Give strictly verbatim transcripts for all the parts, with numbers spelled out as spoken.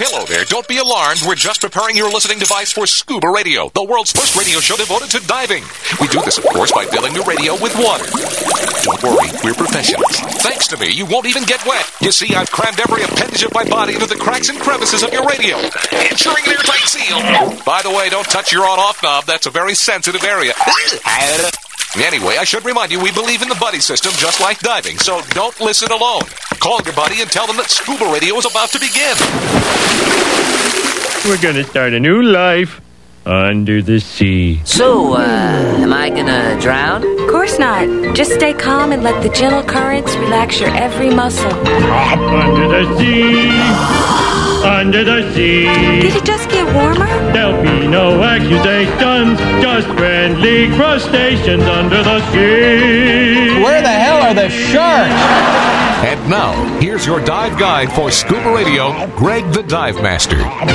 hello there. Don't be alarmed. We're just preparing your listening device for Scuba Radio, the world's first radio show devoted to diving. We do this, of course, by filling the radio with water. Don't worry, we're professionals. Thanks to me, you won't even get wet. You see, I've crammed every appendage of my body into the cracks and crevices of your radio, ensuring an airtight seal. By the way, don't touch your on-off knob. That's a very sensitive area. Anyway, I should remind you, we believe in the buddy system just like diving, so don't listen alone. Call your buddy and tell them that Scuba Radio is about to begin. We're going to start a new life under the sea. So, uh, am I gonna drown? Of course not. Just stay calm and let the gentle currents relax your every muscle. Under the sea, under the sea. Did it just get warmer? There'll be no accusations, just friendly crustaceans under the sea. Where the hell are the sharks? And now, here's your dive guide for Scuba Radio, Greg the Dive Master.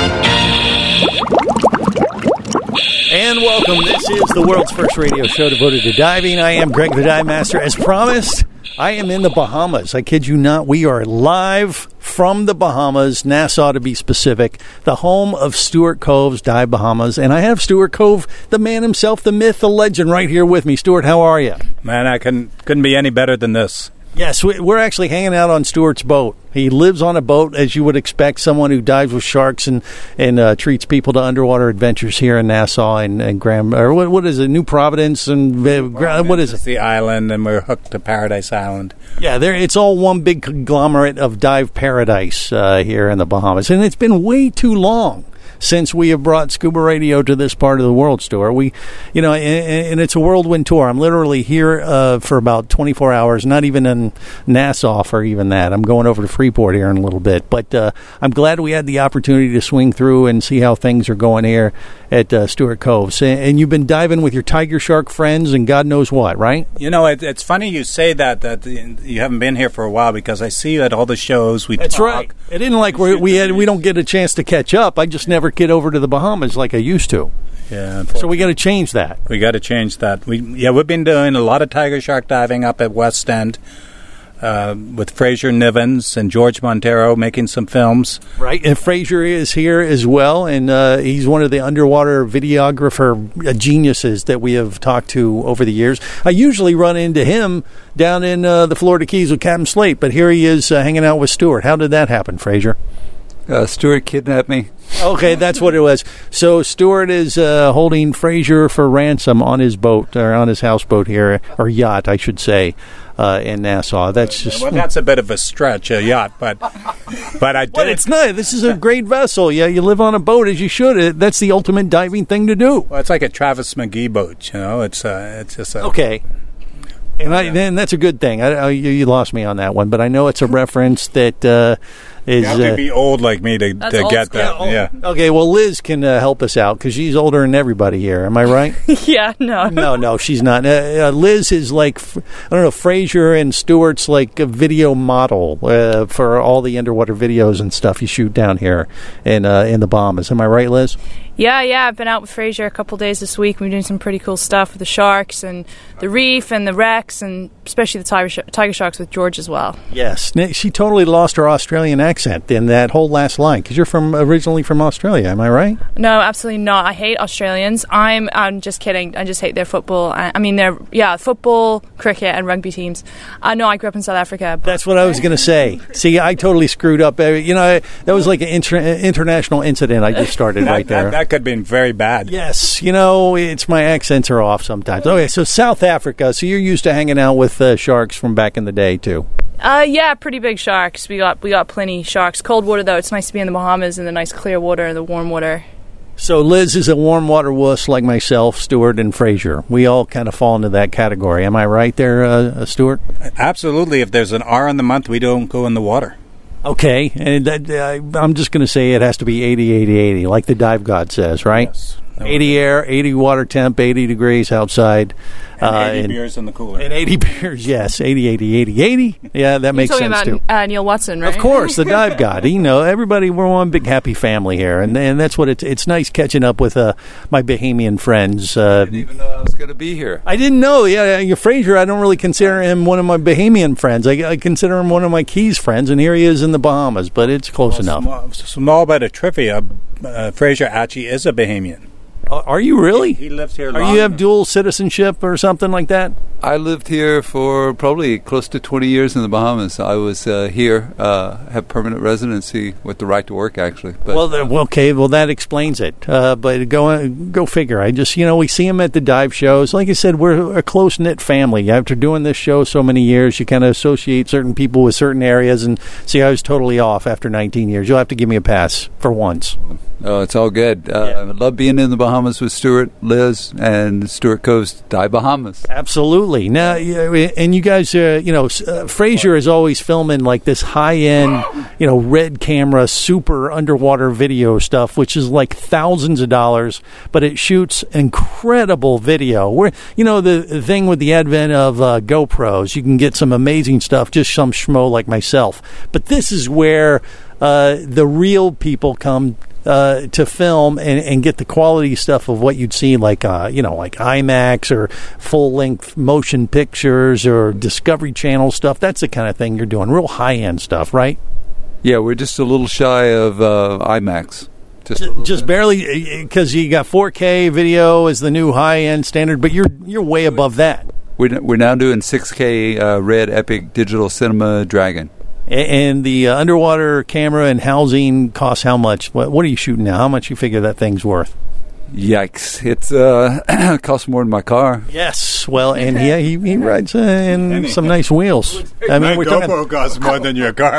And welcome. This is the world's first radio show devoted to diving. I am Greg the Dive Master. As promised, I am in the Bahamas. I kid you not. We are live from the Bahamas, Nassau to be specific, the home of Stuart Cove's Dive Bahamas. And I have Stuart Cove, the man himself, the myth, the legend, right here with me. Stuart, how are you? Man, I couldn't, couldn't be any better than this. Yes, we're actually hanging out on Stuart's boat. He lives on a boat, as you would expect, someone who dives with sharks and and uh, treats people to underwater adventures here in Nassau and, and Grand, or what, what is it, New Providence and uh, Providence what is it? It's the island, and we're hooked to Paradise Island. Yeah, there. It's all one big conglomerate of dive paradise uh, here in the Bahamas, and it's been way too long since we have brought Scuba Radio to this part of the world, Stuart. We, you know, and, and it's a whirlwind tour. I'm literally here uh, for about twenty-four hours, not even in Nassau for even that. I'm going over to Freeport here in a little bit. But uh, I'm glad we had the opportunity to swing through and see how things are going here at uh, Stuart Cove's. And you've been diving with your tiger shark friends and God knows what, right? You know, it, it's funny you say that, that you haven't been here for a while, because I see you at all the shows. We That's talk. right. It isn't like we we had, we don't get a chance to catch up. I just never get over to the Bahamas like I used to. Yeah, so we got to change that. We got to change that. We yeah, we've been doing a lot of tiger shark diving up at West End uh, with Fraser Nivens and George Montero making some films. Right, and Fraser is here as well, and uh, he's one of the underwater videographer geniuses that we have talked to over the years. I usually run into him down in uh, the Florida Keys with Captain Slate, but here he is uh, hanging out with Stuart. How did that happen, Fraser? Uh, Stuart kidnapped me. Okay, that's what it was. So Stuart is uh, holding Fraser for ransom on his boat, or on his houseboat here, or yacht, I should say, uh, in Nassau. That's just well, that's a bit of a stretch, a yacht, but but I did. Well, it's not. This is a great vessel. Yeah, you live on a boat as you should. That's the ultimate diving thing to do. Well, it's like a Travis McGee boat. You know, it's uh, it's just a, okay. And I, then that's a good thing. I, I, you, you lost me on that one, but I know it's a reference that uh, is. You have to uh, be old like me to, to get that. Yeah. Okay. Well, Liz can uh, help us out because she's older than everybody here. Am I right? Yeah. No. No. No. She's not. Uh, uh, Liz is like I don't know. Fraser and Stuart's like a video model uh, for all the underwater videos and stuff you shoot down here in uh, in the Bahamas. Am I right, Liz? Yeah, yeah. I've been out with Fraser a couple days this week. We're doing some pretty cool stuff with the sharks and the reef and the wrecks, and especially the tiger, sh- tiger sharks with George as well. Yes, she totally lost her Australian accent in that whole last line because you're from originally from Australia. Am I right? No, absolutely not. I hate Australians. I'm. I'm just kidding. I just hate their football. I, I mean, they're yeah, football, cricket, and rugby teams. I uh, know. I grew up in South Africa. That's what I was going to say. See, I totally screwed up. You know, that was like an inter- international incident I just started that, right there. That, that could have been very bad. Yes, you know, it's my accents are off sometimes. Okay, so South Africa. So you're used to hanging out with uh, sharks from back in the day too. Uh, yeah, pretty big sharks. We got we got plenty sharks. Cold water though. It's nice to be in the Bahamas in the nice clear water and the warm water. So Liz is a warm water wuss like myself, Stuart, and Fraser. We all kind of fall into that category. Am I right there, uh, Stuart? Absolutely. If there's an R in the month, we don't go in the water. Okay, and that, uh, I'm just going to say it has to be eighty, eighty, eighty, like the dive god says, right? Yes. eighty air, eighty water temp, eighty degrees outside. And uh, eighty and, beers in the cooler. And eighty beers, yes. eighty, eighty, eighty, eighty. Yeah, that makes You're sense, talking too. about uh, Neil Watson, right? Of course, the dive god. You know, everybody, we're one big happy family here. And and that's what it's it's nice catching up with uh, my Bahamian friends. Uh, I didn't even know I was going to be here. I didn't know. Yeah, yeah, Fraser, I don't really consider him one of my Bahamian friends. I, I consider him one of my Keys friends, and here he is in the Bahamas, but it's close Well, enough. Small, small bit of trivia. Uh, Fraser actually is a Bahamian. Uh, are you really? He, he lives here. Are long you have enough. dual citizenship or something like that? I lived here for probably close to twenty years in the Bahamas. I was uh, here, uh, have permanent residency with the right to work, actually. But, Well, then, well, okay, well that explains it. Uh, but go go figure. I just you know we see him at the dive shows. Like I said, we're a close knit family. After doing this show so many years, you kind of associate certain people with certain areas. And see, I was totally off after nineteen years. You'll have to give me a pass for once. oh, it's all good. Uh, Yeah. I love being in the Bahamas with Stuart, Liz, and Stuart Cove's Dive Bahamas. Absolutely. Now, yeah, and you guys, uh, you know, uh, Fraser is always filming like this high-end, you know, red camera, super underwater video stuff, which is like thousands of dollars, but it shoots incredible video. Where, you know, the, the thing with the advent of uh, GoPros, you can get some amazing stuff, just some schmo like myself. But this is where uh, the real people come Uh, to film and, and get the quality stuff of what you'd see like, uh, you know, like IMAX or full-length motion pictures or Discovery Channel stuff. That's the kind of thing you're doing, real high-end stuff, right? Yeah, we're just a little shy of uh, IMAX. Just, a little Just bit. barely, because you got four K video is the new high-end standard, but you're you're way above that. We're, we're now doing six K uh, Red Epic Digital Cinema Dragon. And the uh, underwater camera and housing costs how much? What, what are you shooting now? How much you figure that thing's worth? Yikes. It's uh, it costs more than my car. Yes. Well, and he he, he rides uh, in some nice wheels. I mean, My we're talking. GoPro costs more than your car.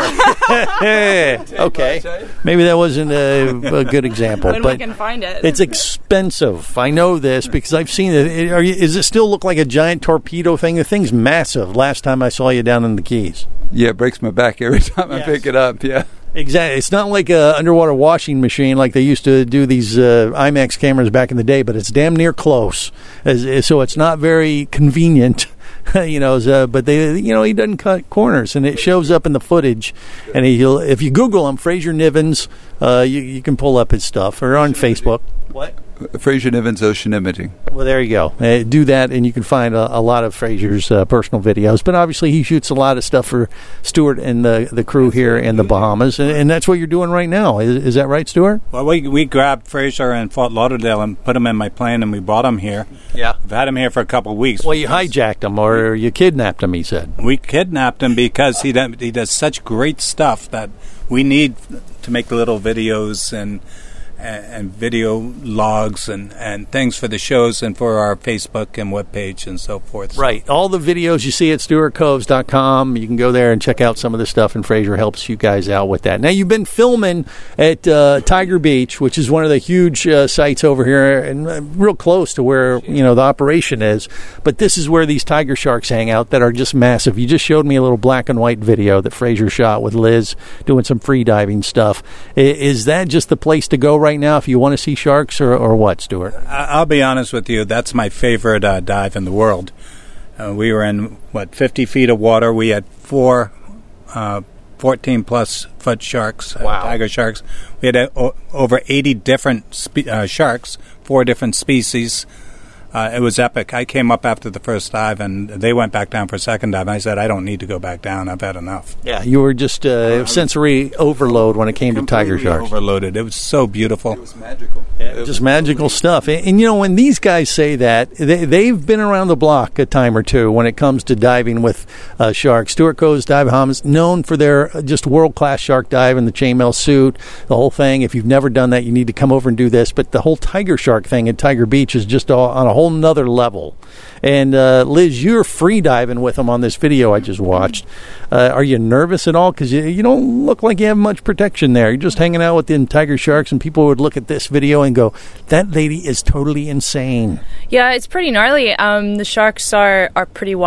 Hey, okay. Maybe that wasn't a, a good example, When we but can find it. it's expensive. I know this because I've seen it. it are you, does it still look like a giant torpedo thing? The thing's massive. Last time I saw you down in the Keys. Yeah, it breaks my back every time I Yes. pick it up. Yeah. Exactly. It's not like a underwater washing machine like they used to do these uh, IMAX cameras back in the day, but it's damn near close. As, as- so it's not very convenient, you know. So, but they, you know, he doesn't cut corners, and it shows up in the footage. And he'll, if you Google him, Fraser Nivens, uh, you, you can pull up his stuff, or on Facebook. What? Fraser Nivens Ocean Imaging. Well, there you go. Uh, do that, and you can find a, a lot of Fraser's uh, personal videos. But obviously, he shoots a lot of stuff for Stuart and the the crew here in the Bahamas, and, and that's what you're doing right now. Is, is that right, Stuart? Well, we we grabbed Fraser in Fort Lauderdale and put him in my plane, and we brought him here. Yeah. We've had him here for a couple of weeks. Well, you hijacked him, or you kidnapped him. He said. We kidnapped him because he does, he does such great stuff that we need to make little videos and and, and video logs and, and things for the shows and for our Facebook and webpage and so forth. Right. All the videos you see at Stuart Coves dot com. You can go there and check out some of the stuff, and Fraser helps you guys out with that. Now, you've been filming at uh, Tiger Beach, which is one of the huge uh, sites over here and uh, real close to where, you know, the operation is. But this is where these tiger sharks hang out that are just massive. You just showed me a little black and white video that Fraser shot with Liz doing some free diving stuff. I- Is that just the place to go right now if you want to see sharks, or, or what, Stuart? I- I'll be honest with you. That's my favorite uh, dive in the world. Uh, we were in, what, fifty feet of water. We had four uh, fourteen-plus foot sharks, uh, Wow. tiger sharks. We had uh, o- over eighty different spe- uh, sharks, four different species. Uh, it was epic. I came up after the first dive, and they went back down for a second dive. I said, I don't need to go back down. I've had enough. Yeah, you were just uh, sensory overload when it came to tiger Completely sharks. overloaded. It was so beautiful. It was magical. Yeah, just magical stuff. And, and, you know, when these guys say that, they, they've been around the block a time or two when it comes to diving with uh, sharks. Stuart Coves Dive Bahamas, known for their uh, just world-class shark dive and the chainmail suit, the whole thing. If you've never done that, you need to come over and do this. But the whole tiger shark thing at Tiger Beach is just all, on a whole nother level. And, uh, Liz, you're free diving with them on this video I just watched. Uh, are you nervous at all? Because you, you don't look like you have much protection there. You're just hanging out with the tiger sharks, and people would look at this video and go, that lady is totally insane. Yeah, it's pretty gnarly. Um, the sharks are, are pretty wild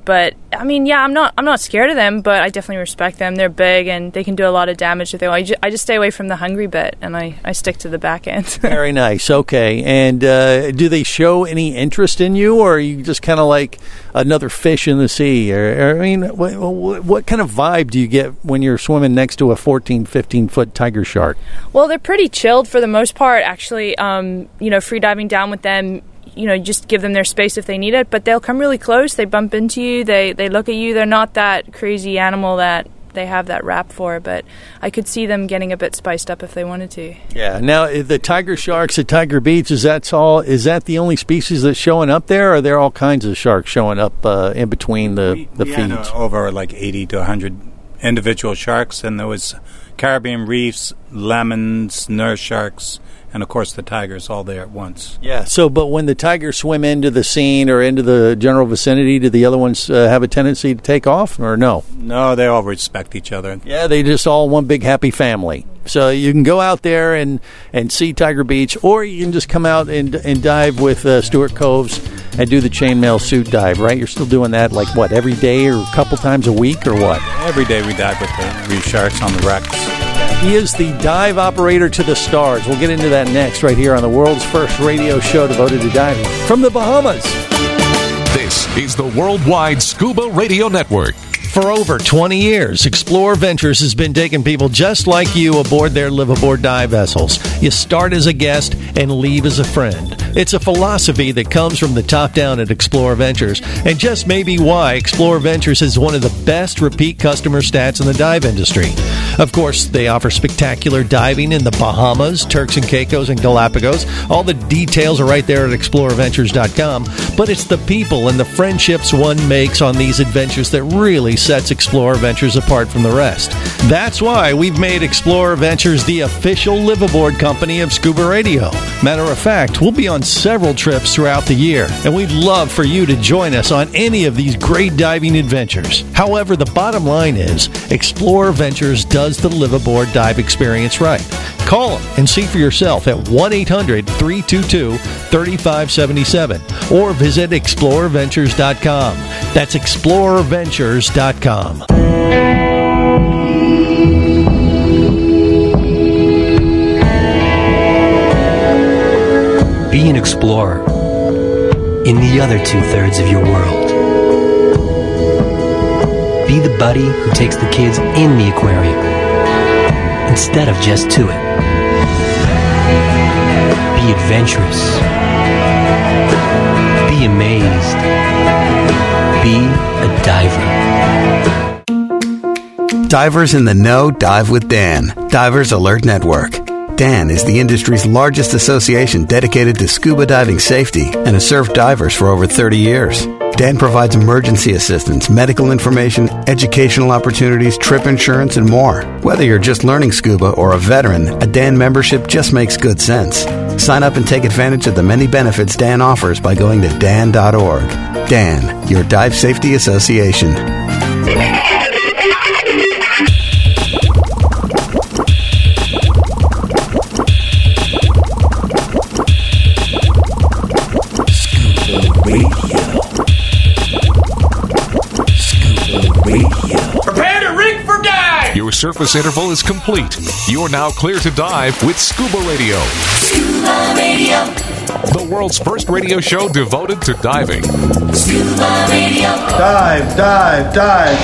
But I mean, yeah, I'm not I'm not scared of them, but I definitely respect them. They're big and they can do a lot of damage if they want. I just, I just stay away from the hungry bit, and I, I stick to the back end. Very nice. Okay. And uh, do they show any interest in you, or are you just kind of like another fish in the sea? Or, or I mean, what, what, what kind of vibe do you get when you're swimming next to a fourteen, fifteen-foot tiger shark? Well, they're pretty chilled for the most part, actually. Um, you know, free diving down with them, you know, just give them their space if they need it, but they'll come really close. They bump into you. They they look at you. They're not that crazy animal that they have that rap for, but I could see them getting a bit spiced up if they wanted to. Yeah. Now, the tiger sharks at Tiger Beach, is that all? Is that the only species that's showing up there, or are there all kinds of sharks showing up uh, in between the, we, the we feeds? had, uh, over like eighty to one hundred individual sharks, and there was Caribbean reefs, lemons, nurse sharks, and of course the tigers all there at once. Yeah. So, but when the tigers swim into the scene or into the general vicinity, do the other ones uh, have a tendency to take off, or no? No, they all respect each other. Yeah, they just all one big happy family. So you can go out there and, and see Tiger Beach, or you can just come out and and dive with uh, Stuart Coves and do the chainmail suit dive, right? You're still doing that like what, every day or a couple times a week or what? Every day we dive with the reef sharks on the wrecks. He is the dive operator to the stars. We'll get into that next right here on the world's first radio show devoted to diving from the Bahamas. This is the Worldwide Scuba Radio Network. For over twenty years, Explore Ventures has been taking people just like you aboard their live-aboard dive vessels. You start as a guest and leave as a friend. It's a philosophy that comes from the top down at Explore Ventures, and just may be why Explore Ventures is one of the best repeat customer stats in the dive industry. Of course, they offer spectacular diving in the Bahamas, Turks and Caicos, and Galapagos. All the details are right there at explorer ventures dot com, but it's the people and the friendships one makes on these adventures that really sets Explorer Ventures apart from the rest. That's why we've made Explorer Ventures the official live-aboard company of Scuba Radio. Matter of fact, we'll be on several trips throughout the year, and we'd love for you to join us on any of these great diving adventures. However, the bottom line is, Explorer Ventures does the live-aboard dive experience right. Call them and see for yourself at one eight hundred, three two two, three five seven seven or visit explorer ventures dot com. That's explorer ventures dot com. Be an explorer in the other two-thirds of your world. Be the buddy who takes the kids in the aquarium instead of just to it. Be adventurous. Be amazed. Be a diver. Divers in the know dive with Dan, Divers Alert Network. Dan is the industry's largest association dedicated to scuba diving safety and has served divers for over thirty years. Dan provides emergency assistance, medical information, educational opportunities, trip insurance, and more. Whether you're just learning scuba or a veteran, a Dan membership just makes good sense. Sign up and take advantage of the many benefits Dan offers by going to dan dot org. Dan, your dive safety association. Your surface interval is complete. You're now clear to dive with Scuba Radio. Scuba Radio. The world's first radio show devoted to diving. Scuba Radio. Dive, dive, dive.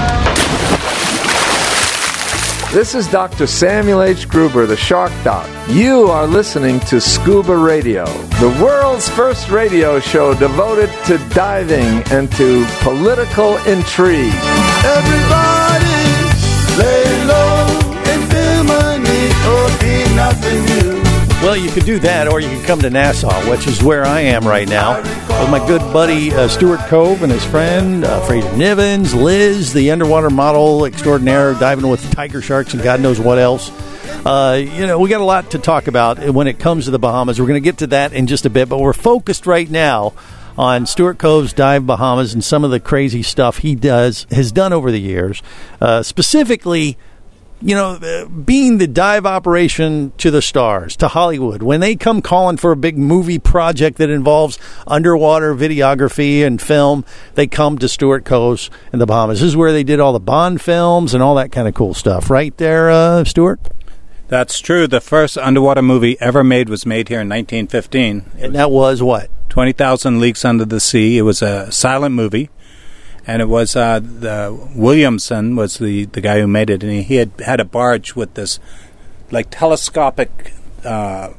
This is Doctor Samuel H. Gruber, the Shark Doc. You are listening to Scuba Radio, the world's first radio show devoted to diving and to political intrigue. Everybody, lay low and feel my need, or be nothing new. Well, you could do that, or you can come to Nassau, which is where I am right now, with my good buddy uh, Stuart Cove and his friend uh, Fraser Nivens, Liz, the underwater model extraordinaire, diving with tiger sharks and God knows what else. Uh, you know, we got a lot to talk about when it comes to the Bahamas. We're going to get to that in just a bit, but we're focused right now on Stuart Cove's Dive Bahamas and some of the crazy stuff he does has done over the years, uh, specifically you know, uh, being the dive operation to the stars, to Hollywood, when they come calling for a big movie project that involves underwater videography and film, they come to Stuart Coves in the Bahamas. This is where they did all the Bond films and all that kind of cool stuff. Right there, uh, Stuart? That's true. The first underwater movie ever made was made here in nineteen fifteen. And that was what? twenty thousand Leagues Under the Sea. It was a silent movie. And it was uh, the Williamson was the, the guy who made it, and he, he had had a barge with this like telescopic uh,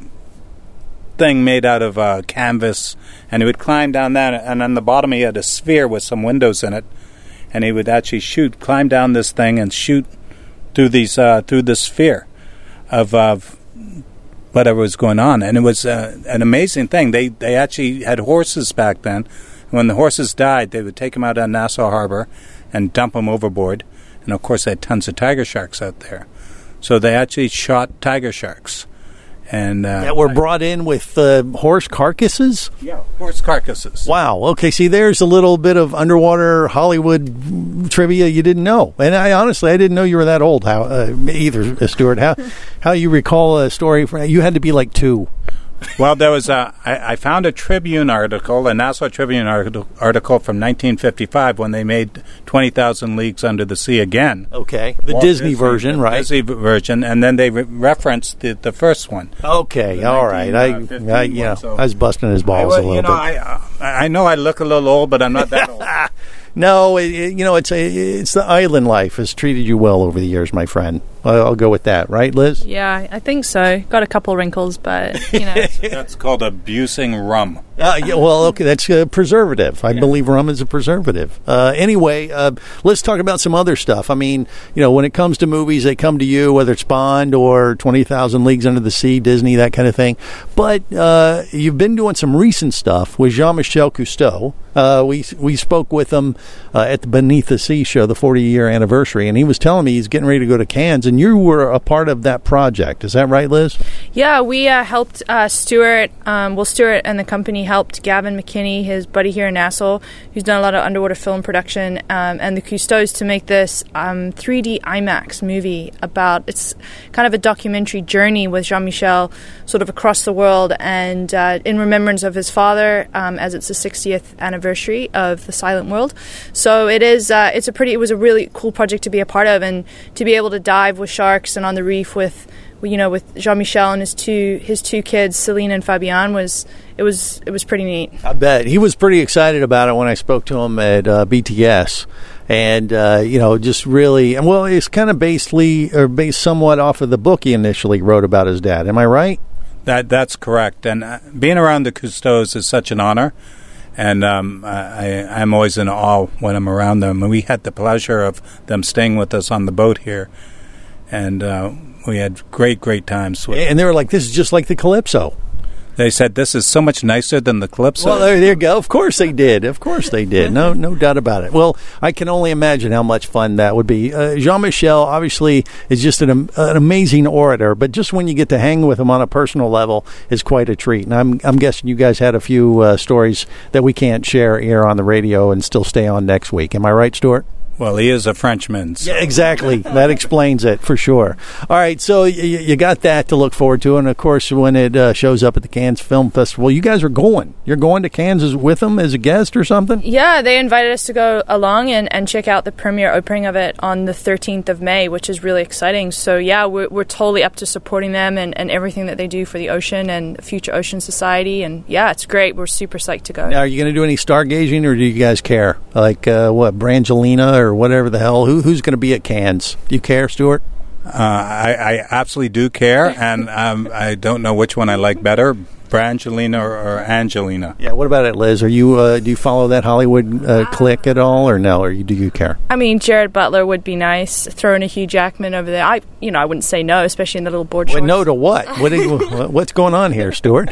thing made out of uh, canvas, and he would climb down that, and on the bottom he had a sphere with some windows in it, and he would actually shoot, climb down this thing and shoot through these uh, through this sphere of uh, whatever was going on, and it was uh, an amazing thing. They they actually had horses back then. When the horses died, they would take them out on Nassau Harbor and dump them overboard. And, of course, they had tons of tiger sharks out there. So they actually shot tiger sharks. And uh, that were brought in with uh, horse carcasses? Yeah, horse carcasses. Wow. Okay, see, there's a little bit of underwater Hollywood trivia you didn't know. And I honestly, I didn't know you were that old how, uh, either, Stuart. How, how you recall a story? From, you had to be like two. Well, there was a. I, I found a Tribune article, a Nassau Tribune article, article from nineteen fifty-five when they made twenty thousand Leagues Under the Sea again. Okay, the Walt Disney, Disney version, the right? Disney version, and then they re- referenced the, the first one. Okay, all right. I, I, you know, so I was busting his balls I, a little you know, bit. I, I know I look a little old, but I'm not that old. No, it, it, you know, it's a, it's the island life has treated you well over the years, my friend. I'll, I'll go with that, right, Liz? Yeah, I think so. Got a couple wrinkles, but, you know. That's called abusing rum. Uh, yeah, well, okay, that's a preservative. I yeah. believe rum is a preservative. Uh, anyway, uh, let's talk about some other stuff. I mean, you know, when it comes to movies, they come to you, whether it's Bond or twenty thousand Leagues Under the Sea, Disney, that kind of thing. But uh, you've been doing some recent stuff with Jean-Michel Cousteau. Uh, we we spoke with him uh, at the Beneath the Sea show, the forty-year anniversary, and he was telling me he's getting ready to go to Cannes, and you were a part of that project. Is that right, Liz? Yeah, we uh, helped uh, Stuart, um, well, Stuart and the company helped Gavin McKinney, his buddy here in Nassau, who's done a lot of underwater film production, um, and the Cousteaus to make this um, three D IMAX movie about, it's kind of a documentary journey with Jean-Michel sort of across the world, and uh, in remembrance of his father, um, as it's the sixtieth anniversary of the Silent World. So it is, uh, it's a pretty, it was a really cool project to be a part of, and to be able to dive with sharks and on the reef with, you know, with Jean-Michel and his two his two kids, Celine and Fabian, was it was it was pretty neat. I bet he was pretty excited about it when I spoke to him at uh, B T S, and uh, you know, just really, and well, it's kind of basically or based somewhat off of the book he initially wrote about his dad. Am I right? That that's correct. And uh, being around the Cousteaus is such an honor. And um, I, I'm always in awe when I'm around them. And we had the pleasure of them staying with us on the boat here. And uh, we had great, great times. With and they were like, this is just like the Calypso. They said, this is so much nicer than the Calypso. Well, there, there you go. Of course they did. Of course they did. No no doubt about it. Well, I can only imagine how much fun that would be. Uh, Jean-Michel, obviously, is just an, an amazing orator, but just when you get to hang with him on a personal level is quite a treat. And I'm, I'm guessing you guys had a few uh, stories that we can't share here on the radio and still stay on next week. Am I right, Stuart? Well, he is a Frenchman. So. Yeah, exactly. That explains it for sure. All right, so y- you got that to look forward to, and of course, when it uh, shows up at the Cannes Film Festival, you guys are going. You're going to Cannes with them as a guest or something? Yeah, they invited us to go along and, and check out the premiere opening of it on the thirteenth of May, which is really exciting. So yeah, we're, we're totally up to supporting them and, and everything that they do for the ocean and Future Ocean Society, and yeah, it's great. We're super psyched to go. Now, are you going to do any stargazing, or do you guys care? Like uh, what, Brangelina or or whatever the hell. Who, who's going to be at Cannes? Do you care, Stuart? Uh, I, I absolutely do care, and um, I don't know which one I like better, Brangelina or, or Angelina. Yeah. What about it, Liz? Are you uh, do you follow that Hollywood uh, clique at all, or no? Or you, do you care? I mean, Jared Butler would be nice. Throwing a Hugh Jackman over there, I you know I wouldn't say no, especially in the little board shorts. Wait, no to what? What? You, what's going on here, Stuart?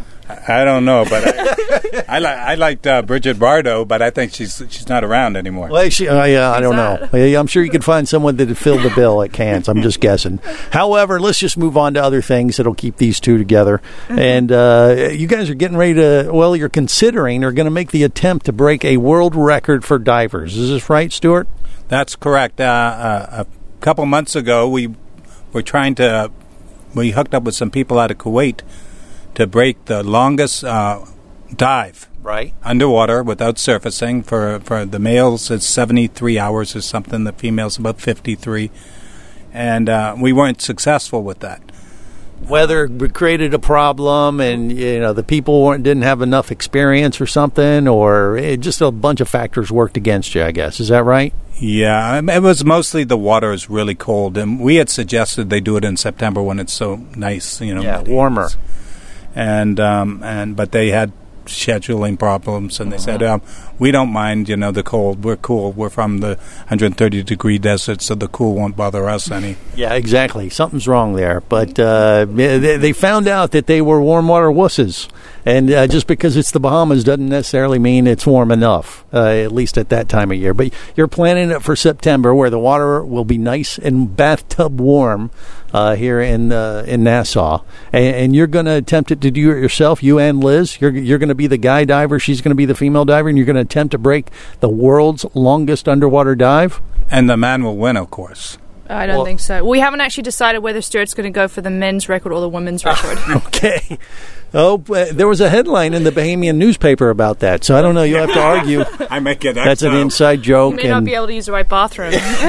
I don't know, but I, I, li- I liked uh, Bridget Bardot, but I think she's she's not around anymore. Well, she, uh, yeah, I don't know. I'm sure you could find someone that would fill the bill at Cannes. I'm just guessing. However, let's just move on to other things that'll keep these two together. Mm-hmm. And uh, you guys are getting ready to, well, you're considering or going to make the attempt to break a world record for divers. Is this right, Stuart? That's correct. Uh, uh, a couple months ago, we were trying to, we hooked up with some people out of Kuwait to break the longest uh, dive. Right. Underwater without surfacing. For, for the males, it's seventy-three hours or something. The females, about fifty-three. And uh, we weren't successful with that. Weather created a problem, and you know the people weren't, didn't have enough experience or something, or it, just a bunch of factors worked against you, I guess. Is that right? Yeah, it was mostly the water is really cold, and we had suggested they do it in September when it's so nice, you know, yeah, warmer. And um, and but they had scheduling problems, and they said, um, we don't mind, you know, the cold. We're cool. We're from the one hundred thirty degree desert, so the cool won't bother us any. Yeah, exactly. Something's wrong there. But uh, they, they found out that they were warm water wusses. And uh, just because it's the Bahamas doesn't necessarily mean it's warm enough, uh, at least at that time of year. But you're planning it for September, where the water will be nice and bathtub warm uh, here in uh, in Nassau. And, and you're going to attempt it to do it yourself, you and Liz. You're, you're going to be the guy diver. She's going to be the female diver. And you're going to attempt to break the world's longest underwater dive. And the man will win, of course. I don't well, think so. We haven't actually decided whether Stuart's going to go for the men's record or the women's record. Okay. Oh, uh, there was a headline in the Bahamian newspaper about that, so I don't know. You'll have to argue. I make it. That's an inside joke. You may not be able to use the right bathroom.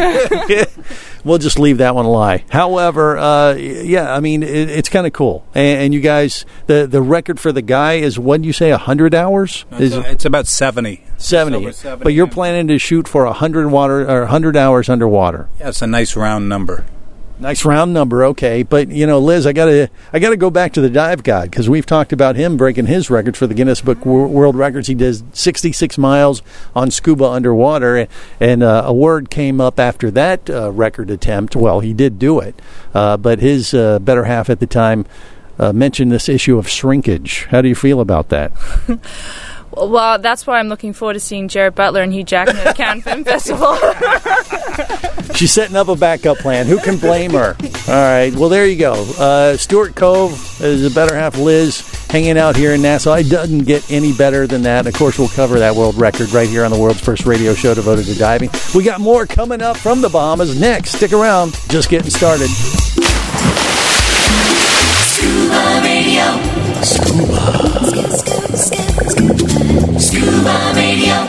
We'll just leave that one lie. However, uh, yeah, I mean, it, it's kind of cool. And, and you guys, the the record for the guy is, what do you say, one hundred hours? Is uh, it's about seventy. seventy. seventy. But you're planning to shoot for one hundred water or one hundred hours underwater. Yeah, it's a nice round number. Nice round number, okay. But, you know, Liz, I got to I gotta go back to the dive god, because we've talked about him breaking his record for the Guinness Book World Records. He does sixty-six miles on scuba underwater, and uh, a word came up after that uh, record attempt. Well, he did do it, uh, but his uh, better half at the time uh, mentioned this issue of shrinkage. How do you feel about that? Well, that's why I'm looking forward to seeing Jared Butler and Hugh Jackman at the Cannes Film Festival. She's setting up a backup plan. Who can blame her? All right. Well, there you go. Uh, Stuart Cove is a better half Liz hanging out here in Nassau. It doesn't get any better than that. Of course, we'll cover that world record right here on the world's first radio show devoted to diving. We got more coming up from the Bahamas next. Stick around. Just getting started. Scuba Radio. Scuba. Scuba Radio.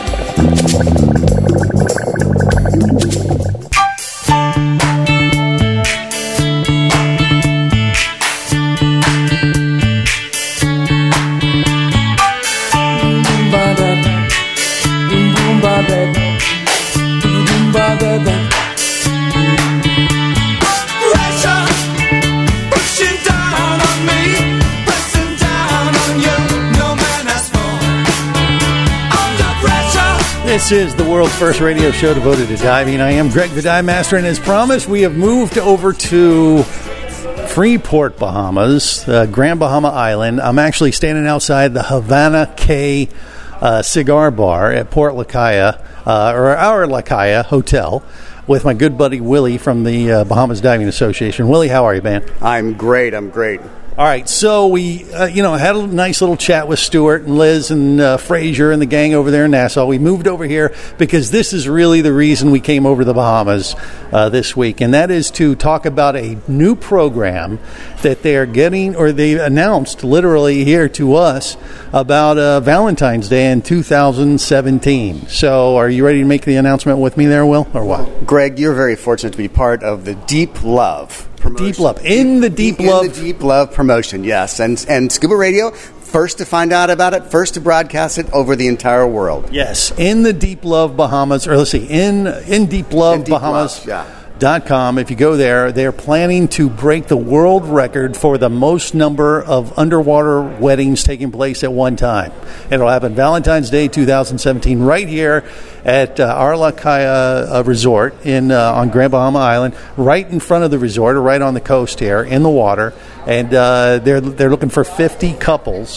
This is the world's first radio show devoted to diving. I am Greg the Dive Master, and as promised, we have moved over to Freeport, Bahamas, uh, Grand Bahama Island. I'm actually standing outside the Havana Cay uh, Cigar Bar at Port Lacaya, uh, or our Lacaya Hotel, with my good buddy Willie from the uh, Bahamas Diving Association. Willie, how are you, man? I'm great. I'm great. All right, so we, uh, you know, had a nice little chat with Stuart and Liz and uh, Frazier and the gang over there in Nassau. We moved over here because this is really the reason we came over to the Bahamas uh, this week, and that is to talk about a new program that they are getting, or they announced literally here to us about uh, Valentine's Day in two thousand seventeen. So are you ready to make the announcement with me there, Will, or what? Greg, you're very fortunate to be part of the Deep Love promotion. Deep Love. In the Deep in Love. In the Deep Love promotion, yes. And and Scuba Radio, first to find out about it, first to broadcast it over the entire world. Yes. In the Deep Love Bahamas, or let's see, in in Deep Love in Deep Bahamas. Love, yeah. Dot com. If you go there, they're planning to break the world record for the most number of underwater weddings taking place at one time. It'll happen Valentine's Day two thousand seventeen right here at uh, our Lacaya uh, Resort in uh, on Grand Bahama Island, right in front of the resort, or right on the coast here in the water. And uh, they're they're looking for fifty couples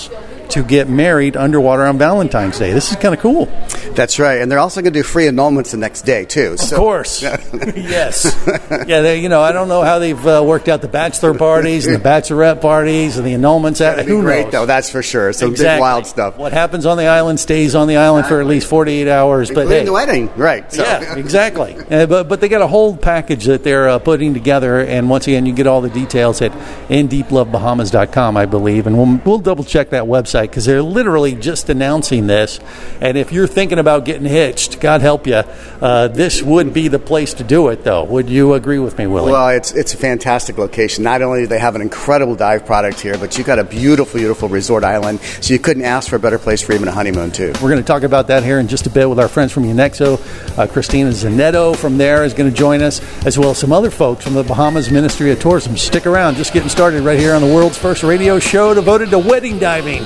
to get married underwater on Valentine's Day. This is kind of cool. That's right. And they're also going to do free annulments the next day, too. Of So- course. Yes. Yeah, they, you know, I don't know how they've uh, worked out the bachelor parties and the bachelorette parties and the annulments. That'd be Who great, knows? though, that's for sure. Some Exactly. big wild stuff. What happens on the island stays on the island for at least forty-eight hours. But Including hey, the wedding, right. So. yeah, exactly. Uh, but but they got a whole package that they're uh, putting together, and once again, you get all the details at in deep love bahamas dot com, I believe, and we'll we'll double check that website because they're literally just announcing this. And if you're thinking about getting hitched, God help you, uh, this would be the place to do it. Though, would you agree with me, Willie? Well, it's it's a fantastic location. Not only do they have an incredible dive product here, but you've got a beautiful, beautiful resort island, so you couldn't ask for a better place for even a honeymoon, too. We're going to talk about that here in just a bit with our friends from Unexo. Uh, Christina Zanetto from there is going to join us, as well as some other folks from the Bahamas Ministry of Tourism. Stick around, just getting started right here on the world's first radio show devoted to wedding diving.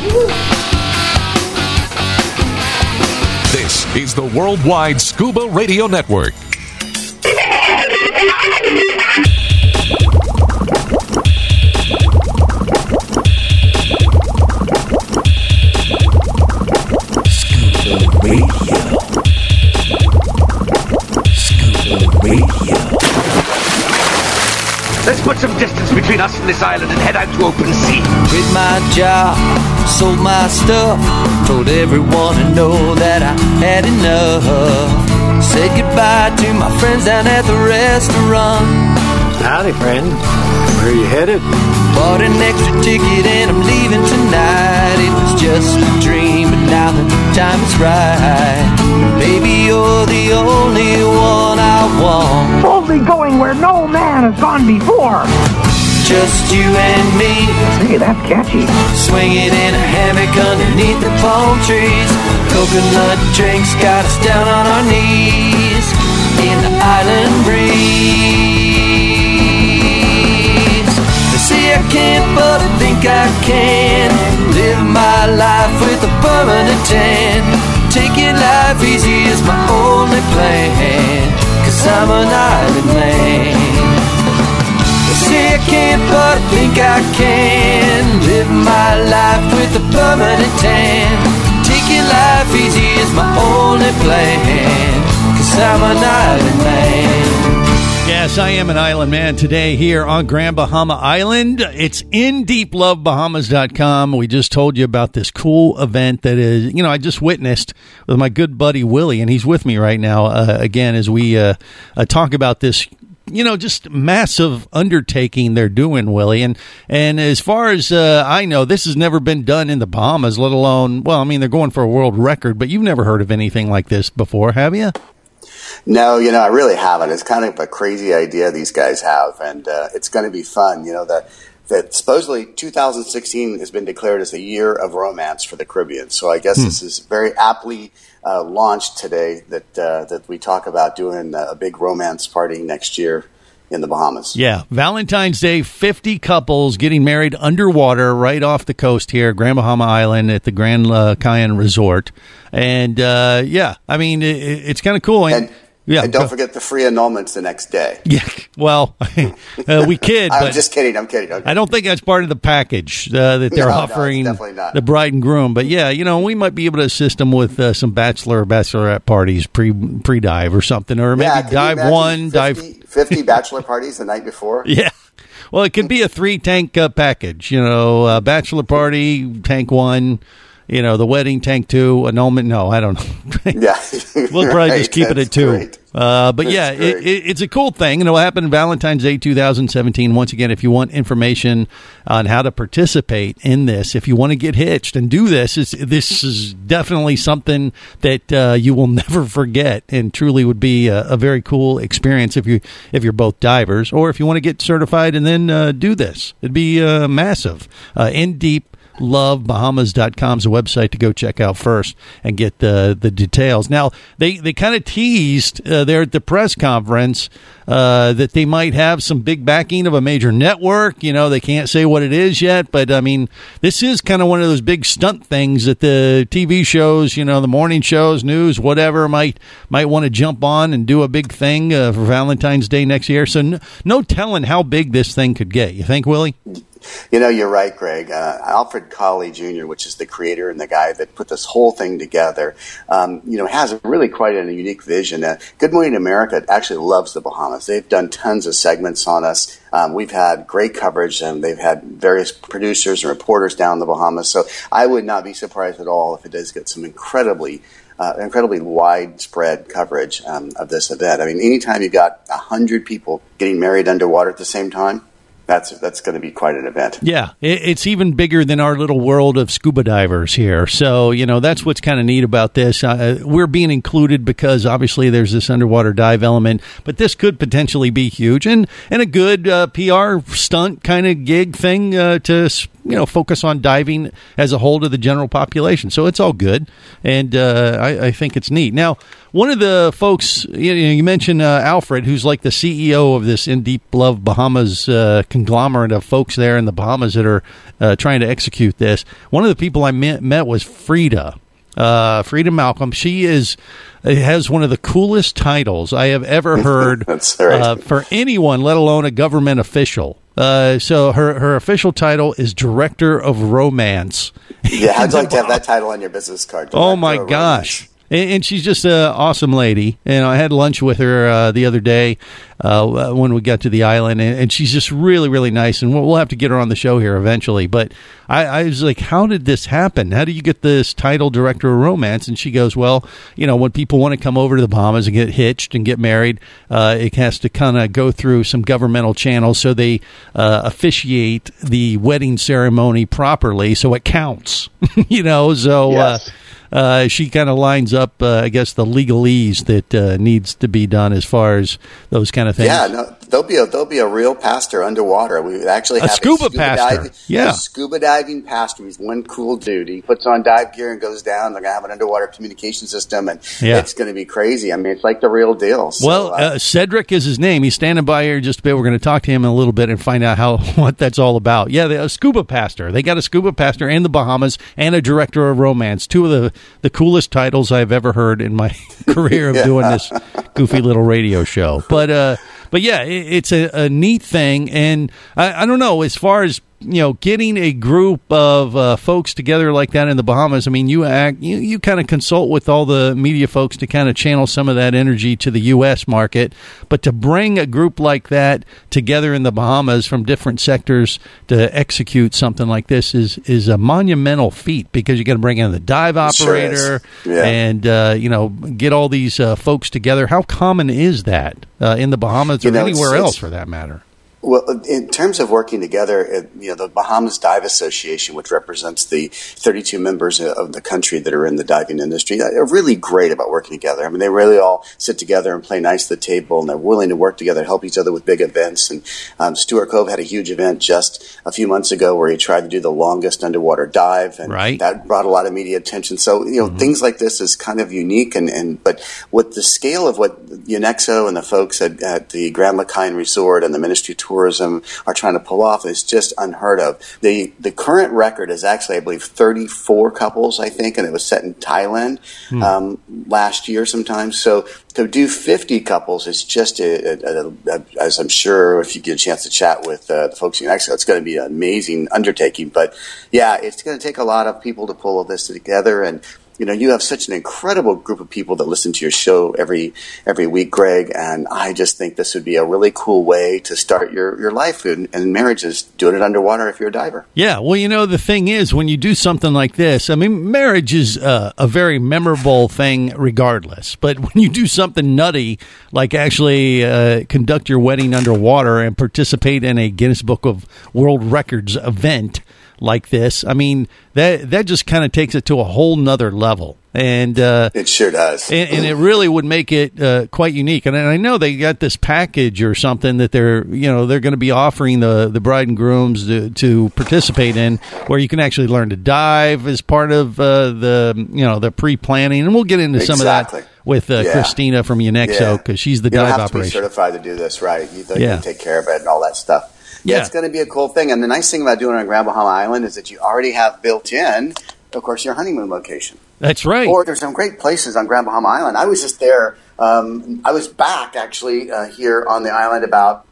This is the Worldwide Scuba Radio Network. Radio. Scuba Radio. Let's put some distance between us and this island and head out to open sea. Quit my job, sold my stuff, told everyone to know that I had enough. Said goodbye to my friends down at the restaurant. Howdy, friend. Where are you headed? Bought an extra ticket and I'm leaving tonight. It was just a dream, but now the time is right. Baby, you're the only one I want. Boldly going where no man has gone before. Just you and me. Hey, that's catchy. Swinging in a hammock underneath the palm trees. Coconut drinks got us down on our knees in the island breeze. See, I can't, but I think I can live my life with a permanent tan. Taking life easy is my only plan, 'cause I'm an island man. See, I can't, but I think I can live my life with a permanent tan. Taking life easy is my only plan, 'cause I'm an island man. Yes, I am an island man today here on Grand Bahama Island. It's in deep love bahamas dot com. We just told you about this cool event that is, you know, I just witnessed with my good buddy Willie, and he's with me right now, uh, again, as we uh, uh, talk about this, you know, just massive undertaking they're doing, Willie. And and as far as uh, I know, this has never been done in the Bahamas, let alone, well, I mean, they're going for a world record, but you've never heard of anything like this before, have you? No, you know, I really haven't. It's kind of a crazy idea these guys have, and uh, it's going to be fun. You know, that that supposedly two thousand sixteen has been declared as a year of romance for the Caribbean. So I guess hmm. this is very aptly uh, launched today that uh, that we talk about doing a big romance party next year in the Bahamas. Yeah, Valentine's Day, fifty couples getting married underwater right off the coast here, Grand Bahama Island at the Grand uh, Cayenne Resort. And, uh, yeah, I mean, it, it's kind of cool. And, and yeah, and don't go. forget the free annulments the next day. Yeah, well, uh, we kid. I'm but just kidding. I'm kidding. Okay. I don't think that's part of the package uh, that they're no, offering no, definitely not. the bride and groom. But, yeah, you know, we might be able to assist them with uh, some bachelor or bachelorette parties pre, pre-dive or something. Or maybe yeah, dive one, fifty, dive... fifty bachelor parties the night before. Yeah. Well, it could be a three-tank uh, package, you know, uh, bachelor party, tank one, you know, the wedding, tank two, annulment. No, I don't know. Yeah. We'll probably right. just keep That's it at two. Great. Uh, but yeah, it, it, it's a cool thing, and it'll happen on Valentine's Day two thousand seventeen. Once again, if you want information on how to participate in this, if you want to get hitched and do this, it's, this is definitely something that uh, you will never forget, and truly would be a, a very cool experience if you if you're both divers, or if you want to get certified and then uh, do this. It'd be uh, massive. Uh, in deep. love bahamas dot com is a website to go check out first and get the the details. Now, they, they kind of teased uh, there at the press conference uh, that they might have some big backing of a major network. You know, they can't say what it is yet, but, I mean, this is kind of one of those big stunt things that the T V shows, you know, the morning shows, news, whatever, might might want to jump on and do a big thing uh, for Valentine's Day next year. So no, no telling how big this thing could get. You think, Willie? You know, you're right, Greg. Uh, Alfred Colley Junior, which is the creator and the guy that put this whole thing together, um, you know, has really quite a unique vision. Uh, Good Morning America actually loves the Bahamas. They've done tons of segments on us. Um, we've had great coverage, and they've had various producers and reporters down in the Bahamas. So I would not be surprised at all if it does get some incredibly Uh, incredibly widespread coverage um, of this event. I mean, anytime you got a hundred people getting married underwater at the same time, that's that's going to be quite an event. Yeah, it, it's even bigger than our little world of scuba divers here. So, you know, that's what's kind of neat about this. Uh, we're being included because obviously there's this underwater dive element, but this could potentially be huge and, and a good uh, P R stunt kind of gig thing uh, to, you know, focus on diving as a whole to the general population. So it's all good, and uh, I, I think it's neat. Now, one of the folks, you know, you mentioned uh, Alfred, who's like the C E O of this In Deep Love Bahamas uh, conglomerate of folks there in the Bahamas that are uh, trying to execute this. One of the people I met, met was Frida. Uh, Frida Malcolm. She is has one of the coolest titles I have ever heard That's right. uh, for anyone, let alone a government official. Uh, so her her official title is Director of Romance. Yeah, how'd you like to have that title on your business card? Oh my gosh. And, and she's just an awesome lady. And I had lunch with her uh, the other day uh, when we got to the island, and, and she's just really, really nice. And we'll, we'll have to get her on the show here eventually. But I, I was like, how did this happen? How do you get this title, Director of Romance? And she goes, well, you know, when people want to come over to the Bahamas and get hitched and get married, uh, it has to kind of go through some governmental channels, so they uh, officiate the wedding ceremony properly so it counts, you know, so... Yes. Uh, Uh, she kind of lines up, uh, I guess, the legalese that uh, needs to be done as far as those kind of things. Yeah, no, there'll be a there'll be a real pastor underwater. We actually have a scuba, a scuba pastor. Diving, yeah, a scuba diving pastor. He's one cool dude. He puts on dive gear and goes down. They're gonna have an underwater communication system, and yeah. it's going to be crazy. I mean, it's like the real deal. So, well, uh, uh, Cedric is his name. He's standing by here just a bit. We're going to talk to him in a little bit and find out how what that's all about. Yeah, the, a scuba pastor. They got a scuba pastor in the Bahamas and a Director of Romance. Two of the the coolest titles I've ever heard in my career of yeah. doing this goofy little radio show. But uh, but yeah, it, it's a, a neat thing, and I, I don't know, as far as, you know, getting a group of uh, folks together like that in the Bahamas. I mean, you act, you, you kind of consult with all the media folks to kind of channel some of that energy to the U S market, but to bring a group like that together in the Bahamas from different sectors to execute something like this is is a monumental feat, because you got to bring in the dive operator sure yeah. and uh, you know, get all these uh, folks together. How common is that uh, in the Bahamas you or know, anywhere it's, else it's, for that matter? Well, in terms of working together, it, you know, the Bahamas Dive Association, which represents the thirty-two members of the country that are in the diving industry, are really great about working together. I mean, they really all sit together and play nice at the table, and they're willing to work together, help each other with big events. And um, Stuart Cove had a huge event just a few months ago where he tried to do the longest underwater dive, and right. that brought a lot of media attention. So, you know, mm-hmm. things like this is kind of unique. And, and but with the scale of what UNEXO and the folks at, at the Grand Lacaille Resort and the Ministry of Tourism are trying to pull off is just unheard of. The the current record is actually, I believe, thirty-four couples, I think, and it was set in Thailand hmm. um, last year sometime. So to do fifty couples is just, a, a, a, a, as I'm sure if you get a chance to chat with uh, the folks in Mexico, it's going to be an amazing undertaking. But yeah, it's going to take a lot of people to pull all this together. And you know, you have such an incredible group of people that listen to your show every every week, Greg, and I just think this would be a really cool way to start your, your life and, and marriages, doing it underwater if you're a diver. Yeah, well, you know, the thing is, when you do something like this, I mean, marriage is uh, a very memorable thing regardless, but when you do something nutty, like actually uh, conduct your wedding underwater and participate in a Guinness Book of World Records event like this, I mean, that that just kind of takes it to a whole nother level. And uh, it sure does. And, and it really would make it uh, quite unique. And I know they got this package or something that they're, you know, they're going to be offering the, the bride and grooms to, to participate in, where you can actually learn to dive as part of uh, the, you know, the pre-planning. And we'll get into exactly. some of that with uh, yeah. Christina from UNEXO, because yeah. she's the you dive don't have operation. To be certified to do this, right? You, you yeah. can take care of it and all that stuff. Yeah, yeah. It's going to be a cool thing. And the nice thing about doing it on Grand Bahama Island is that you already have built in, of course, your honeymoon location. That's right. Or there's some great places on Grand Bahama Island. I was just there. Um, I was back, actually, uh, here on the island about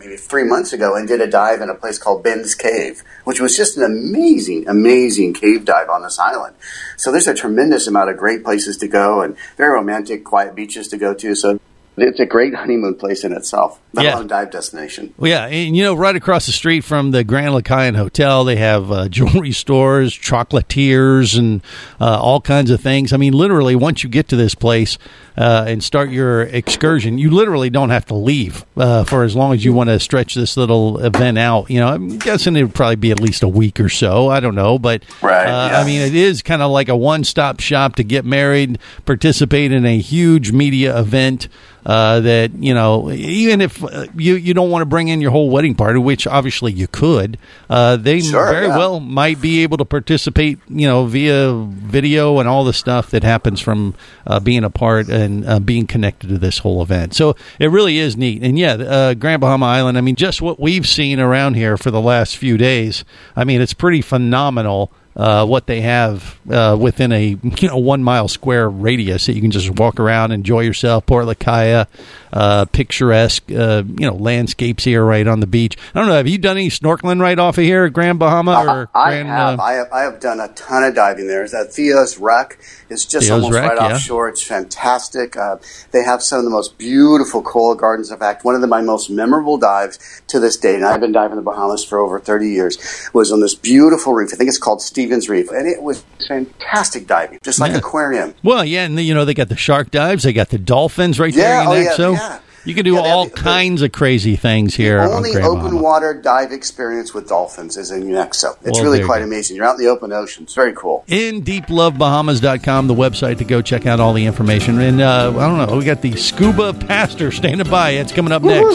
maybe three months ago and did a dive in a place called Ben's Cave, which was just an amazing, amazing cave dive on this island. So there's a tremendous amount of great places to go and very romantic, quiet beaches to go to. So it's a great honeymoon place in itself, let Yeah. alone dive destination. Well, yeah, and you know, right across the street from the Grand Lacayan Hotel, they have uh, jewelry stores, chocolatiers, and uh, all kinds of things. I mean, literally, once you get to this place uh, and start your excursion, you literally don't have to leave uh, for as long as you want to stretch this little event out. You know, I'm guessing it would probably be at least a week or so. I don't know, but right, uh, yeah. I mean, it is kind of like a one-stop shop to get married, participate in a huge media event. Uh, that, you know, even if uh, you, you don't want to bring in your whole wedding party, which obviously you could, uh, they Sure, very yeah. well might be able to participate, you know, via video and all the stuff that happens from uh, being a part and uh, being connected to this whole event. So it really is neat. And yeah, uh, Grand Bahama Island, I mean, just what we've seen around here for the last few days, I mean, it's pretty phenomenal. Uh, what they have uh, within a you know one mile square radius that you can just walk around, enjoy yourself. Port Lacaya, uh, picturesque uh, you know landscapes here right on the beach. I don't know. Have you done any snorkeling right off of here at Grand Bahama or I Grand? have. Uh, I have. I have done a ton of diving there. That Theo's Wreck is just Theo's almost Wreck, right yeah. offshore. It's fantastic. Uh, they have some of the most beautiful coral gardens. In fact, one of the, my most memorable dives to this day, and I've been diving the Bahamas for over thirty years, was on this beautiful reef. I think it's called Stevens Reef, and it was fantastic diving, just like Yeah. aquarium. well, yeah, and you know they got the shark dives, they got the dolphins right Yeah, there in oh, your neck. yeah, so yeah. you can do Yeah, they have all the- kinds of crazy things here on Only Grand open Bahama. water dive experience with dolphins is in UNEXO. It's Well, really there you quite go. amazing. You're out in the open ocean. It's very cool. in deep love bahamas dot com, the website to go check out all the information. And uh, I don't know, we got the Scuba Pastor standing by. It's coming up next.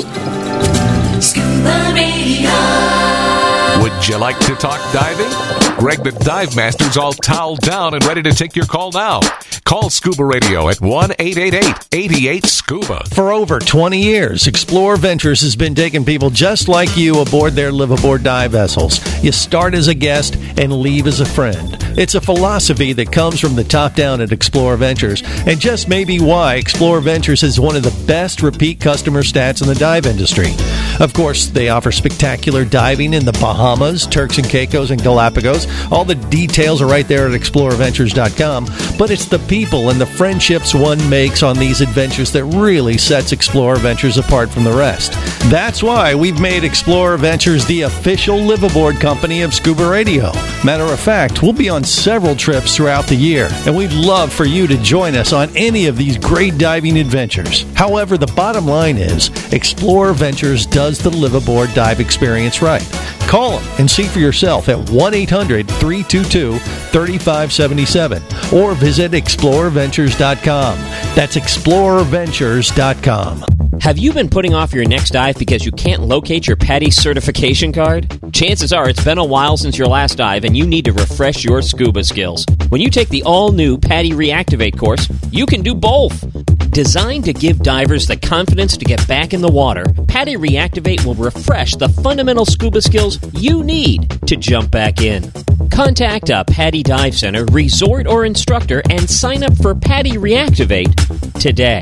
Scuba Radio. Would you like to talk diving? Greg the Dive Master's all toweled down and ready to take your call now. Call Scuba Radio at one eight eight eight, eight eight, SCUBA. For over twenty years, Explorer Ventures has been taking people just like you aboard their live-aboard dive vessels. You start as a guest and leave as a friend. It's a philosophy that comes from the top down at Explorer Ventures, and just may be why Explorer Ventures is one of the best repeat customer stats in the dive industry. Of course, they offer spectacular diving in the Bahamas, Turks and Caicos, and Galapagos. All the details are right there at explorer ventures dot com, but it's the people and the friendships one makes on these adventures that really sets Explorer Ventures apart from the rest. That's why we've made Explorer Ventures the official live-aboard company of Scuba Radio. Matter of fact, we'll be on several trips throughout the year, and we'd love for you to join us on any of these great diving adventures. However, the bottom line is, Explorer Ventures does the live-aboard dive experience right. Call them and see for yourself at one eight hundred, three two two, three five seven seven or visit explorer ventures dot com. That's explorer ventures dot com. Have you been putting off your next dive because you can't locate your PADI certification card? Chances are it's been a while since your last dive and you need to refresh your scuba skills. When you take the all-new PADI Reactivate course, you can do both. Designed to give divers the confidence to get back in the water, PADI Reactivate will refresh the fundamental scuba skills you need to jump back in. Contact a PADI Dive Center, resort, or instructor and sign up for PADI Reactivate today.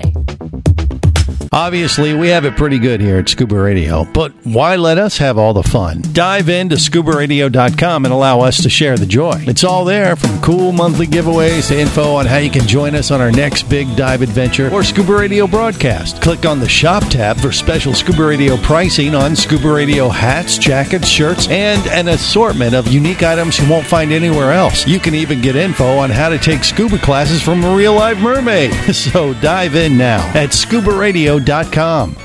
Obviously, we have it pretty good here at Scuba Radio, but why let us have all the fun? Dive into scuba radio dot com and allow us to share the joy. It's all there, from cool monthly giveaways to info on how you can join us on our next big dive adventure or Scuba Radio broadcast. Click on the Shop tab for special Scuba Radio pricing on Scuba Radio hats, jackets, shirts, and an assortment of unique items you won't find anywhere else. You can even get info on how to take scuba classes from a real live mermaid. So dive in now at scuba radio dot com.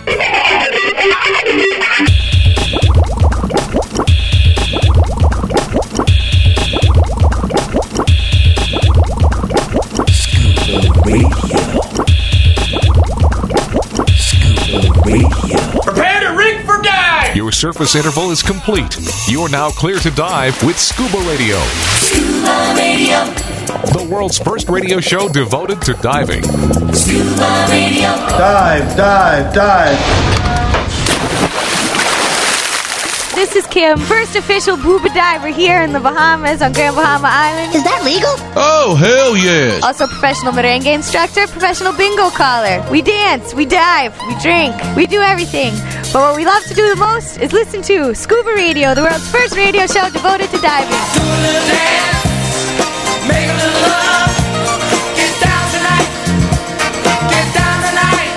Prepare to rig for dive! Your surface interval is complete. You're now clear to dive with Scuba Radio. Scuba Radio. The world's first radio show devoted to diving. Scuba Radio. Dive, dive, dive. This is Kim, first official booba diver here in the Bahamas on Grand Bahama Island. Is that legal? Oh, hell yes. Also professional merengue instructor, professional bingo caller. We dance, we dive, we drink, we do everything. But what we love to do the most is listen to Scuba Radio, the world's first radio show devoted to diving. Do a little dance, make a little love, get down tonight, get down tonight,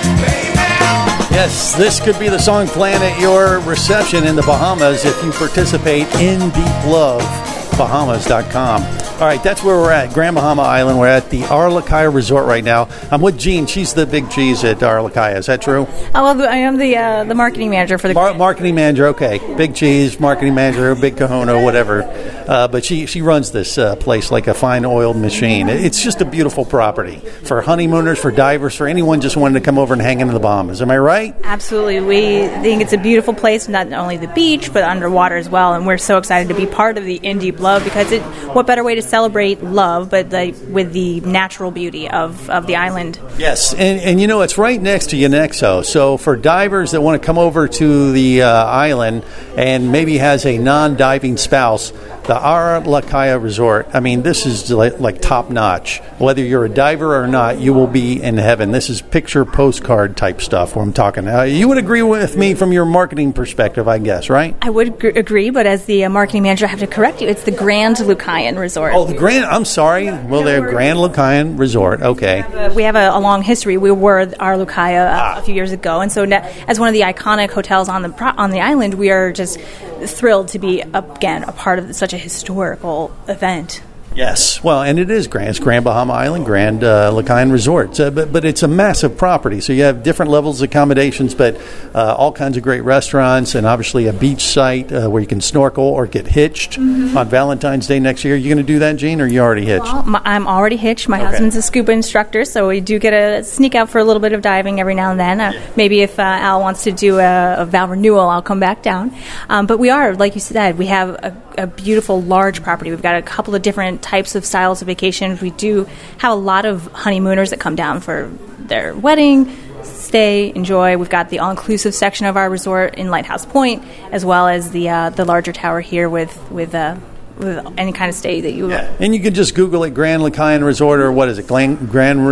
baby. Yes, this could be the song playing at your reception in the Bahamas if you participate in Deep Love, Bahamas dot com. All right, that's where we're at, Grand Bahama Island. We're at the Arlequaya Resort right now. I'm with Jean. She's the big cheese at Arlequaya. Is that true? Oh, well, I am the uh, the marketing manager for the... Mar- marketing manager, okay. Big cheese, marketing manager, big kahuna, whatever. Uh, but she, she runs this uh, place like a fine oiled machine. It's just a beautiful property for honeymooners, for divers, for anyone just wanting to come over and hang in the Bahamas. Am I right? Absolutely. We think it's a beautiful place, not only the beach, but underwater as well. And we're so excited to be part of the In Deep Love because it, what better way to celebrate love but the, with the natural beauty of, of the island. Yes, and, and you know, it's right next to Unexo. So for divers that want to come over to the uh, island and maybe has a non-diving spouse, the Arlequaya Resort, I mean, this is like, like top-notch. Whether you're a diver or not, you will be in heaven. This is picture postcard type stuff where I'm talking. Uh, you would agree with me from your marketing perspective, I guess, right? I would gr- agree, but as the uh, marketing manager, I have to correct you. It's the Grand Lucayan Resort. Oh, the Grand, I'm sorry. Well, they're Grand Lucayan Resort, okay. Uh, we have a, a long history. We were Arlequaya uh, ah. a few years ago, and so ne- as one of the iconic hotels on the pro- on the island, we are just thrilled to be, again, a part of such a historical event. Yes, well, and it is grand. It's Grand Bahama Island, Grand uh, Lucayan Resort. Uh, but, but it's a massive property, so you have different levels of accommodations, but uh, all kinds of great restaurants, and obviously a beach site uh, where you can snorkel or get hitched mm-hmm. on Valentine's Day next year. Are you going to do that, Jean, or are you already hitched? Well, my, I'm already hitched. My okay. husband's a scuba instructor, so we do get to sneak out for a little bit of diving every now and then. Uh, maybe if uh, Al wants to do a, a vow renewal, I'll come back down. Um, but we are, like you said, we have a, a beautiful, large property. We've got a couple of different types of styles of vacations. We do have a lot of honeymooners that come down for their wedding, stay, enjoy. We've got the all-inclusive section of our resort in Lighthouse Point, as well as the uh, the larger tower here with with uh, with any kind of stay that you... Yeah. And you can just Google it, Grand Lucayan Resort, or what is it, grand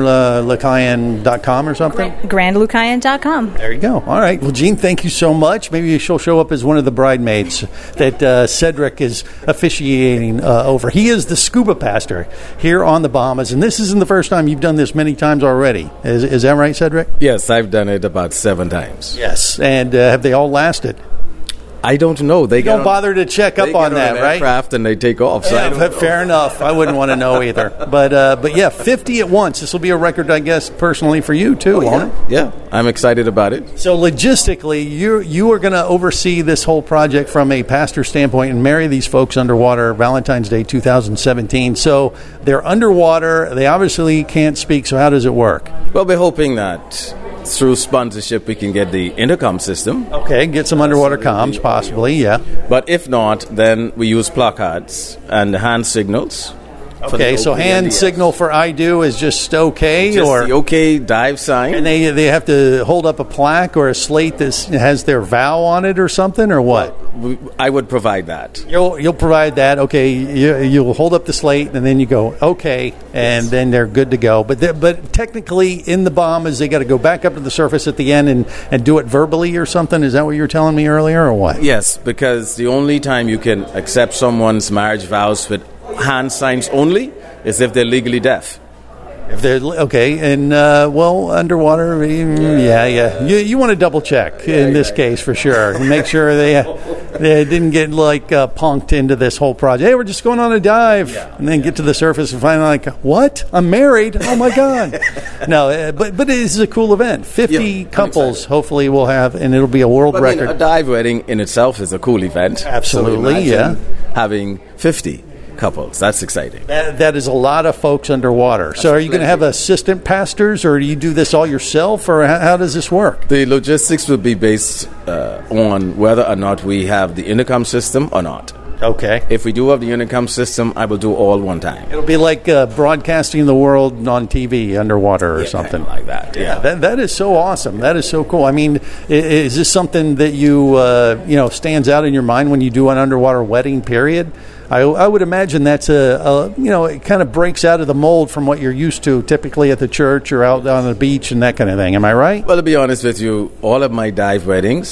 lucayan dot com or something? grand lucayan dot com. There you go. All right. Well, Jean, thank you so much. Maybe she'll show up as one of the bridesmaids that uh, Cedric is officiating uh, over. He is the scuba pastor here on the Bahamas, and this isn't the first time. You've done this many times already. Is, is that right, Cedric? Yes, I've done it about seven times. Yes. And uh, have they all lasted? I don't know. They you don't bother to check up on that, an right? Aircraft and they take off. So yeah, fair enough. I wouldn't want to know either. But uh, but yeah, fifty at once. This will be a record, I guess, personally for you too, oh, won't yeah. it? Yeah, I'm excited about it. So logistically, you you are going to oversee this whole project from a pastor standpoint and marry these folks underwater. Valentine's Day two thousand seventeen. So they're underwater. They obviously can't speak. So how does it work? Well, we're hoping that through sponsorship we can get the intercom system. Okay, get some underwater comms, possibly, yeah. But if not, then we use placards and hand signals. Okay, so hand signal for I do is just okay? Just or the okay dive sign. And they they have to hold up a plaque or a slate that has their vow on it or something, or what? I would provide that. You'll you'll provide that. Okay, you, you'll hold up the slate, and then you go, okay, and yes. then they're good to go. But but technically, in the Bahamas, they got to go back up to the surface at the end and, and do it verbally or something? Is that what you were telling me earlier, or what? Yes, because the only time you can accept someone's marriage vows with hand signs only is if they're legally deaf. If they're okay, and uh, well, underwater, yeah, yeah. yeah. You you want to double check yeah, in this yeah, case yeah. for sure, and make sure they uh, they didn't get like uh, punked into this whole project. Hey, we're just going on a dive, yeah, and then yeah. get to the surface and find like, what? I'm married? Oh my god! No, uh, but but it is a cool event. Fifty yeah, couples, hopefully, we'll have, and it'll be a world but, record. I mean, a dive wedding in itself is a cool event. Absolutely, so yeah. Having fifty couples, that's exciting. That, that is a lot of folks underwater. That's so are you going to have assistant pastors, or do you do this all yourself, or how, how does this work? The logistics will be based uh, on whether or not we have the intercom system or not. Okay. If we do have the intercom system, I will do all one time. It'll be like uh, broadcasting the world on T V underwater or yeah, something like that. Yeah, yeah that, that is so awesome. That is so cool. I mean, is this something that you uh, you know stands out in your mind when you do an underwater wedding? Period. I, I would imagine that's a, a you know it kind of breaks out of the mold from what you're used to typically at the church or out on the beach and that kind of thing. Am I right? Well, to be honest with you, all of my dive weddings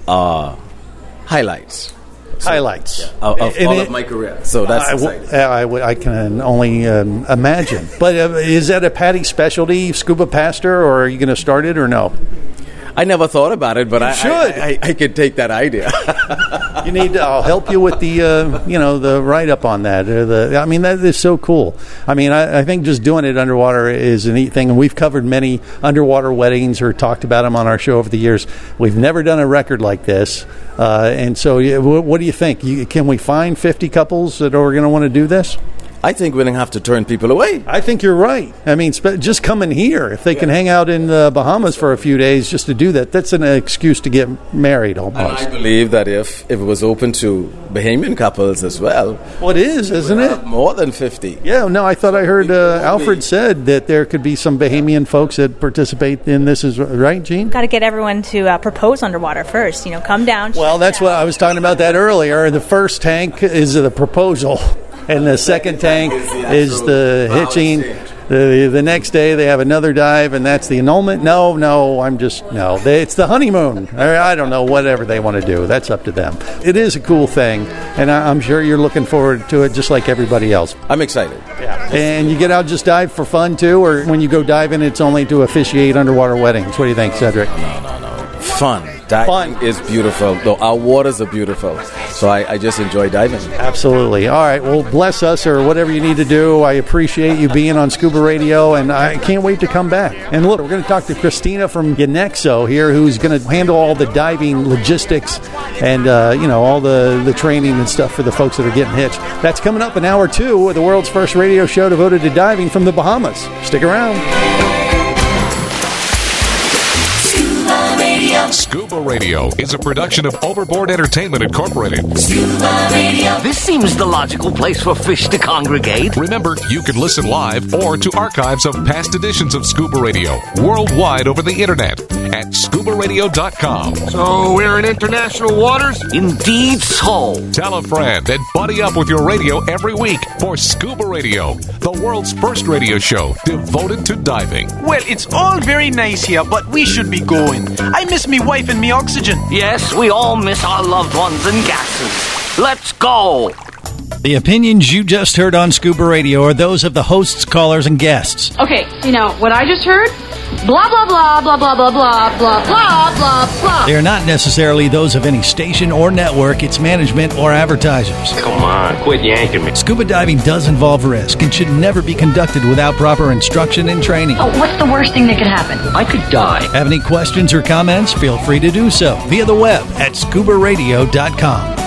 are highlights. So, highlights yeah, of, of all it, of my career. So that's I, exciting. I, I, I can only um, imagine. But uh, is that a Patty specialty, scuba pastor, or are you going to start it or no? I never thought about it, but you I, should. I, I, I could take that idea. You need. To, I'll help you with the, uh, you know, the write up on that. Or the, I mean, that is so cool. I mean, I, I think just doing it underwater is a neat thing. And we've covered many underwater weddings or talked about them on our show over the years. We've never done a record like this, uh, and so yeah, what, what do you think? You, can we find fifty couples that are going to want to do this? I think we're going to have to turn people away. I think you're right. I mean, sp- just coming here, if they yeah. can hang out in the Bahamas for a few days just to do that, that's an excuse to get married almost. And I believe that if, if it was open to Bahamian couples as well. Well, it is, isn't it? More than fifty. Yeah, no, I thought I heard uh, Alfred said that there could be some Bahamian folks that participate in this, as right, Gene? Got to get everyone to uh, propose underwater first. You know, come down. Well, that's what I was talking about that earlier. The first tank is the proposal. And the second tank is the hitching. The, the next day they have another dive, and that's the annulment. No, no, I'm just, no. They, it's the honeymoon. I, I don't know, whatever they want to do. That's up to them. It is a cool thing, and I, I'm sure you're looking forward to it just like everybody else. I'm excited. Yeah. And you get out just dive for fun, too? Or when you go diving, it's only to officiate underwater weddings? What do you think, Cedric? No, no, no. Fun. Diving Fun. is beautiful. Though our waters are beautiful. So I, I just enjoy diving. Absolutely. All right. Well, bless us or whatever you need to do. I appreciate you being on Scuba Radio, and I can't wait to come back. And look, we're going to talk to Christina from Genexo here, who's going to handle all the diving logistics and, uh, you know, all the, the training and stuff for the folks that are getting hitched. That's coming up in hour two of the world's first radio show devoted to diving from the Bahamas. Stick around. Scuba Radio is a production of Overboard Entertainment Incorporated. Scuba Radio. This seems the logical place for fish to congregate. Remember, you can listen live or to archives of past editions of Scuba Radio worldwide over the internet at scuba radio dot com. So we're in international waters? Indeed so. Tell a friend and buddy up with your radio every week for Scuba Radio, the world's first radio show devoted to diving. Well, it's all very nice here, but we should be going. I miss me wife and me oxygen. Yes, we all miss our loved ones and gases. Let's go. The opinions you just heard on Scuba Radio are those of the hosts, callers, and guests. Okay, you know, what I just heard? Blah, blah, blah, blah, blah, blah, blah, blah, blah, blah, blah. They are not necessarily those of any station or network, its management, or advertisers. Come on, quit yanking me. Scuba diving does involve risk and should never be conducted without proper instruction and training. Oh, what's the worst thing that could happen? I could die. Have any questions or comments? Feel free to do so via the web at scuba radio dot com.